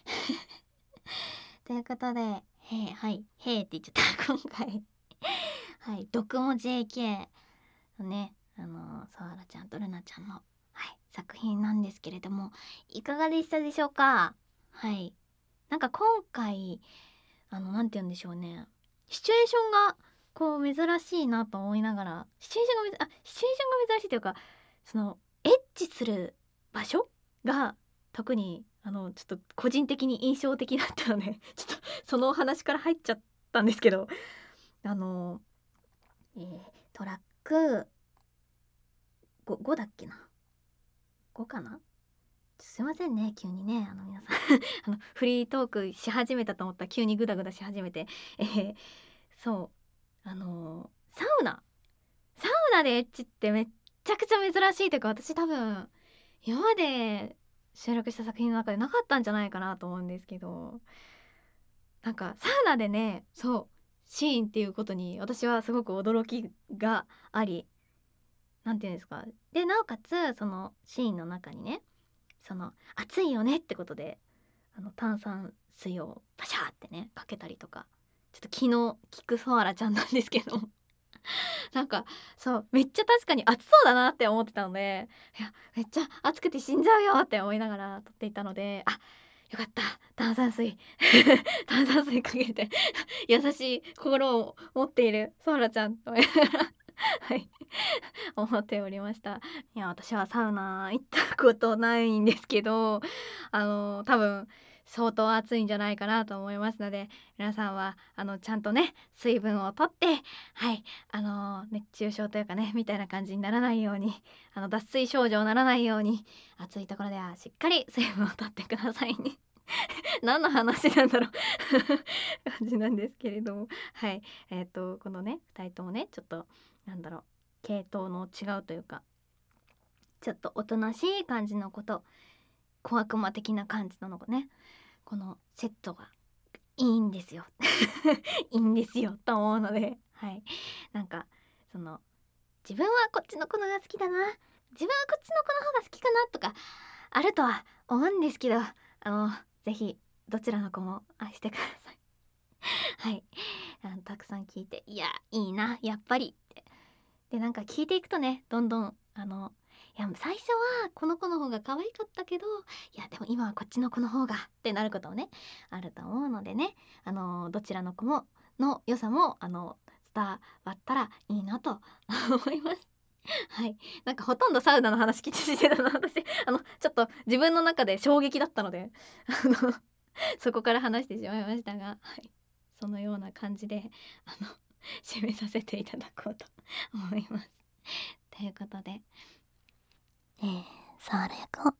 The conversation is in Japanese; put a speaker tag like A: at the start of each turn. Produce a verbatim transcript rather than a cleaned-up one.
A: ということで、へーはい、へーって言っちゃった今回はい、読も ジェーケー のね、あのソアラちゃんとルナちゃんの、はい、作品なんですけれども、いかがでしたでしょうか？はい。なんか今回、あの、なんて言うんでしょうね、シチュエーションがこう珍しいなと思いながら、シチュエーションがめずあ、シチュエーションが珍しいというか、そのエッチする場所が特にあのちょっと個人的に印象的だったので、ちょっとそのお話から入っちゃったんですけど、あの、えー、トラックご、ごだっけな、ごかな、すいませんね急にね、あの皆さんあのフリートークし始めたと思ったら急にグダグダし始めて、えー、そうあのーサウナサウナでエッチってめっちゃくちゃ珍しいというか、私多分今まで収録した作品の中でなかったんじゃないかなと思うんですけど、なんかサウナでね、そうシーンっていうことに私はすごく驚きがあり、なんていうんですか、でなおかつそのシーンの中にね、その暑いよねってことであの炭酸水をパシャーってねかけたりとか、ちょっと気の利くソアラちゃんなんですけどなんかそうめっちゃ確かに暑そうだなって思ってたので、いやめっちゃ暑くて死んじゃうよって思いながら撮っていたので、あ、よかった、炭酸水炭酸水かけて優しい心を持っているソアラちゃんと思いながらはい思っておりました。いや私はサウナ行ったことないんですけど、あの多分相当暑いんじゃないかなと思いますので、皆さんはあのちゃんとね水分をとって、はい、あの熱中症というかねみたいな感じにならないように、あの脱水症状にならないように、暑いところではしっかり水分をとってくださいね何の話なんだろう感じなんですけれども、はい、えっ、とこのねふたりともねちょっとなんだろう系統の違うというか、ちょっとおとなしい感じのこと、小悪魔的な感じなのがね、このセットがいいんですよいいんですよと思うので、はい、なんかその自分はこっちの子のが好きだな、自分はこっちの子の方が好きかなとかあるとは思うんですけど、あのぜひどちらの子も愛してくださいはい、あのたくさん聞いて、いやいいなやっぱりって、でなんか聞いていくとね、どんどんあのいや最初はこの子の方が可愛かったけど、いやでも今はこっちの子の方がってなることもねあると思うのでね、あのどちらの子もの良さもあの伝わったらいいなと思いますはい、なんかほとんどサウナの話聞いてたの私、あのちょっと自分の中で衝撃だったのであのそこから話してしまいましたが、はい、そのような感じであの締めさせていただこうと思います。ということで、えー、サーラ役を